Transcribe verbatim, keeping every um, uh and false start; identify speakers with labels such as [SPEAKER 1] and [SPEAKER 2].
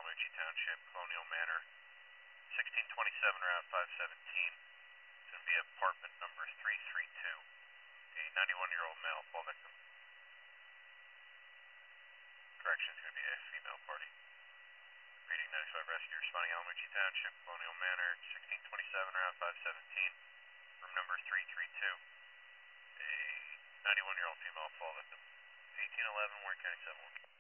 [SPEAKER 1] Ritchie Township, Colonial Manor, sixteen twenty-seven, Route five seventeen. It's going to be apartment number three three two. A ninety-one-year-old male fall victim. Correction, it's going to be a female party. Reading ninety-five Rescue responding Elm Ritchie Township, Colonial Manor, sixteen twenty-seven, Route five seventeen. Room number three three two. A ninety-one-year-old female fall victim. eighteen eleven, Warren County seven one.